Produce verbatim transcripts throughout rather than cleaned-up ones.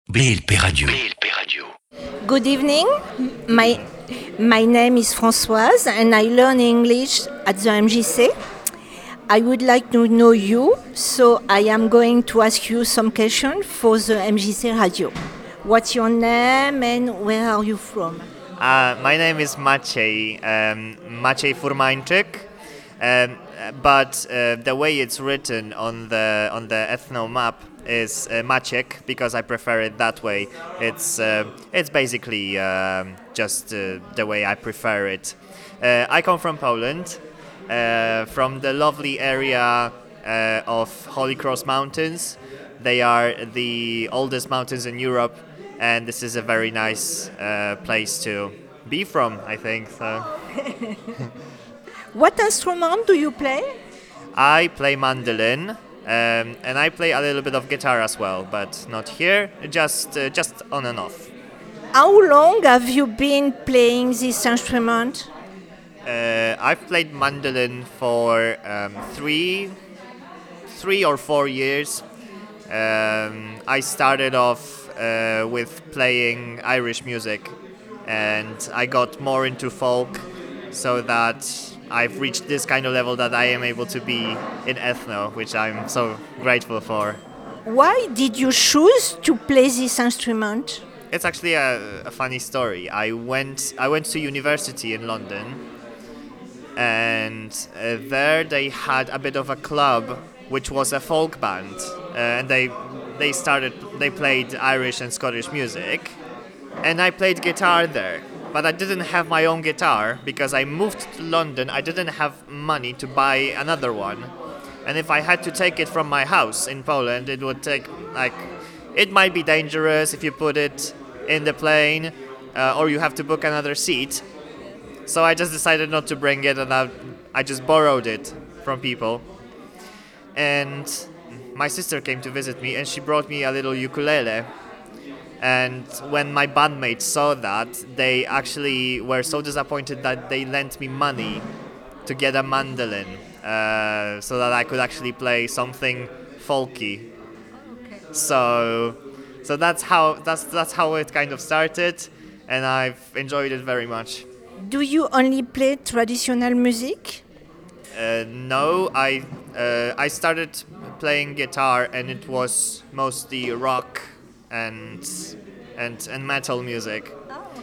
B L P Radio. Good evening. My my name is Françoise and I learn English at the M J C. I would like to know you, so I am going to ask you some questions for the M J C radio. What's your name and where are you from? Uh, my name is Maciej, um, Maciej Furmańczyk, um, but uh, the way it's written on the on the ethno map is uh, Maciek because I prefer it that way. It's uh, it's basically um, just uh, the way I prefer it. Uh, I come from Poland, uh, from the lovely area uh, of Holy Cross Mountains. They are the oldest mountains in Europe, and this is a very nice uh, place to be from, I think. So What instrument do you play? I play mandolin, um, and I play a little bit of guitar as well, but not here, just uh, just on and off. How long have you been playing this instrument? Uh, I've played mandolin for um, three, three or four years. Um, I started off uh, with playing Irish music, and I got more into folk, so that I've reached this kind of level that I am able to be in ethno, which I'm so grateful for. Why did you choose to play this instrument? It's actually a, a funny story. I went I went to university in London, and uh, there they had a bit of a club, which was a folk band, uh, and they they started they played Irish and Scottish music, and I played guitar there. But I didn't have my own guitar because I moved to London. I didn't have money to buy another one, and if I had to take it from my house in Poland, it would take like it might be dangerous if you put it in the plane, uh, or you have to book another seat. So I just decided not to bring it, and I, I just borrowed it from people. And my sister came to visit me, and she brought me a little ukulele. And when my bandmates saw that, they actually were so disappointed that they lent me money to get a mandolin, uh, so that I could actually play something folky. So, so that's how that's that's how it kind of started, and I've enjoyed it very much. Do you only play traditional music? Uh, no, I uh, I started playing guitar, and it was mostly rock and and and metal music.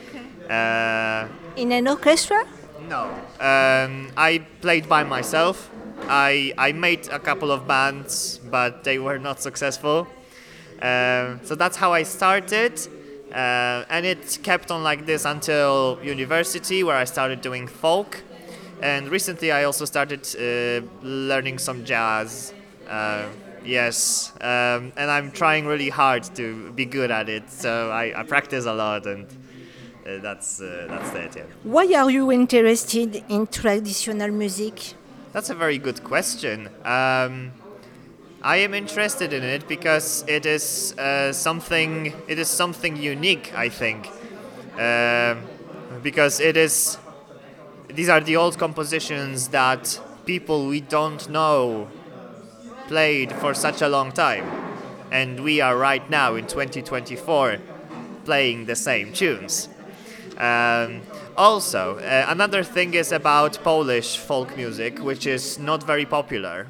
Uh, In an orchestra? no, um, I played by myself. I I made a couple of bands, but they were not successful. Um, so that's how I started, uh, and it kept on like this until university, where I started doing folk. And recently, I also started uh, learning some jazz. Uh, yes, um, and I'm trying really hard to be good at it. So I, I practice a lot, and uh, that's uh, that's it. Yeah. Why are you interested in traditional music? That's a very good question. Um, I am interested in it because it is uh, something. It is something unique, I think, um, because it is. These are the old compositions that people we don't know played for such a long time, and we are right now in twenty twenty-four playing the same tunes. Um, also, uh, another thing is about Polish folk music, which is not very popular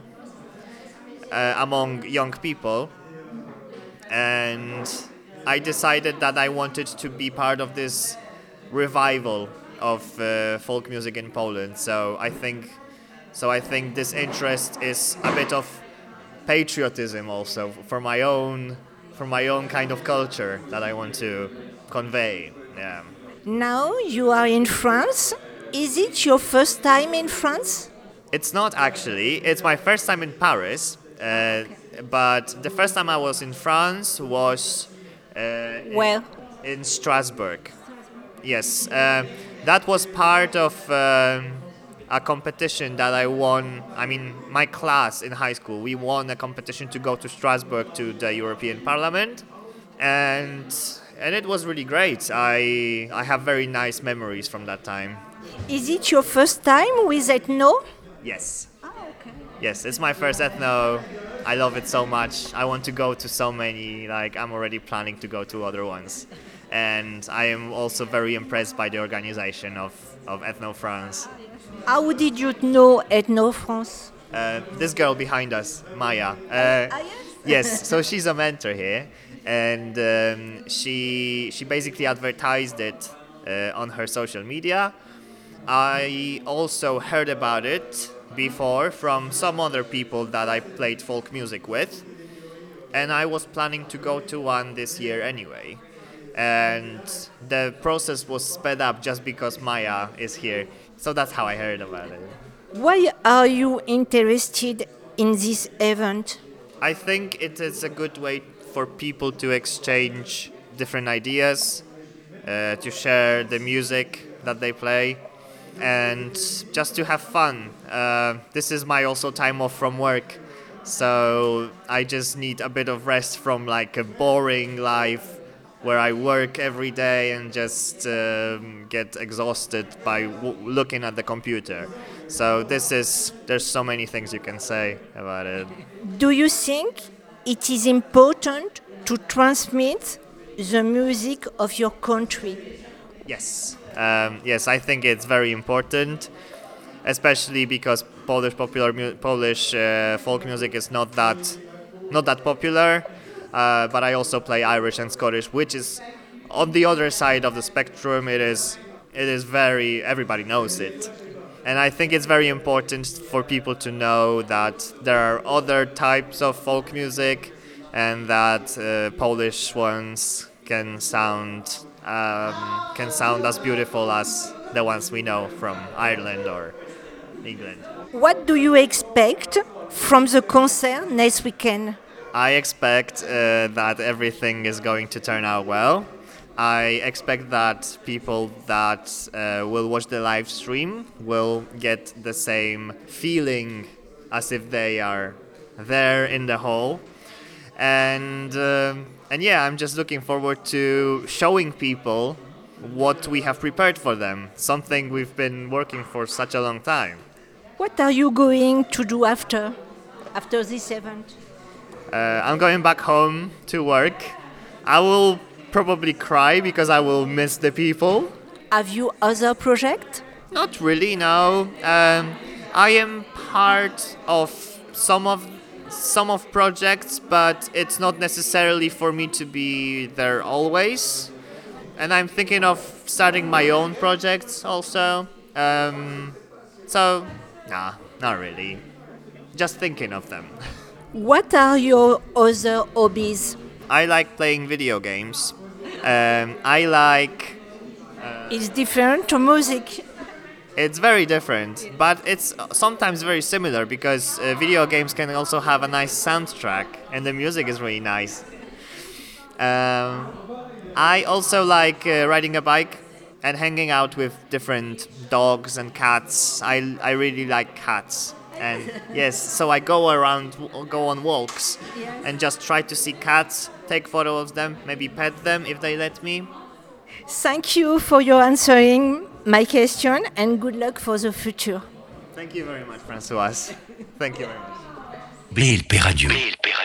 uh, among young people, and I decided that I wanted to be part of this revival of uh, folk music in Poland. So I think, so I think this interest is a bit of patriotism also for my own, for my own kind of culture that I want to convey. Yeah. Now you are in France. Is it your first time in France? It's not actually. It's my first time in Paris, uh, but the first time I was in France was uh, Where? in, in Strasbourg. Yes, uh, that was part of um, a competition that I won. I mean, my class in high school, we won a competition to go to Strasbourg to the European Parliament, and and it was really great. I I have very nice memories from that time. Is it your first time with ethno? Yes. Yes, it's my first ethno. I love it so much. I want to go to so many, like I'm already planning to go to other ones. And I am also very impressed by the organization of, of Ethno France. How did you know Ethno France? Uh, this girl behind us, Maya. Uh, Ah, yes? yes, so she's a mentor here, and um, she she basically advertised it uh, on her social media. I also heard about it before from some other people that I played folk music with, and I was planning to go to one this year anyway. And the process was sped up just because Maya is here. So that's how I heard about it. Why are you interested in this event? I think it is a good way for people to exchange different ideas, uh, to share the music that they play, and just to have fun. Uh, this is my also time off from work, so I just need a bit of rest from like a boring life where I work every day and just um, get exhausted by w- looking at the computer. So this is, there's so many things you can say about it. Do you think it is important to transmit the music of your country? Yes, um, yes, I think it's very important, especially because Polish popular mu- Polish uh, folk music is not that not that popular. Uh, but I also play Irish and Scottish, which is on the other side of the spectrum. It is it is very, everybody knows it, and I think it's very important for people to know that there are other types of folk music, and that uh, Polish ones can sound um, can sound as beautiful as the ones we know from Ireland or England. What do you expect from the concert next weekend? I expect uh, that everything is going to turn out well. I expect that people that uh, will watch the live stream will get the same feeling as if they are there in the hall. And um, and yeah, I'm just looking forward to showing people what we have prepared for them, something we've been working for such a long time. What are you going to do after, after this event? Uh, I'm going back home to work. I will probably cry because I will miss the people. Have you other projects? Not really, no. Um, I am part of some of some of projects, but it's not necessarily for me to be there always. And I'm thinking of starting my own projects also. Um, so, nah, not really. Just thinking of them. What are your other hobbies? I like playing video games. Um, I like. It's different to music. It's very different, but it's sometimes very similar because uh, video games can also have a nice soundtrack, and the music is really nice. Um, I also like uh, riding a bike and hanging out with different dogs and cats. I, I really like cats. And yes, so I go around, go on walks, Yes. and just try to see cats, take photos of them, maybe pet them if they let me. Thank you for your answering my question and good luck for the future. Thank you very much, Françoise. Thank you very much. Blé L P Radio.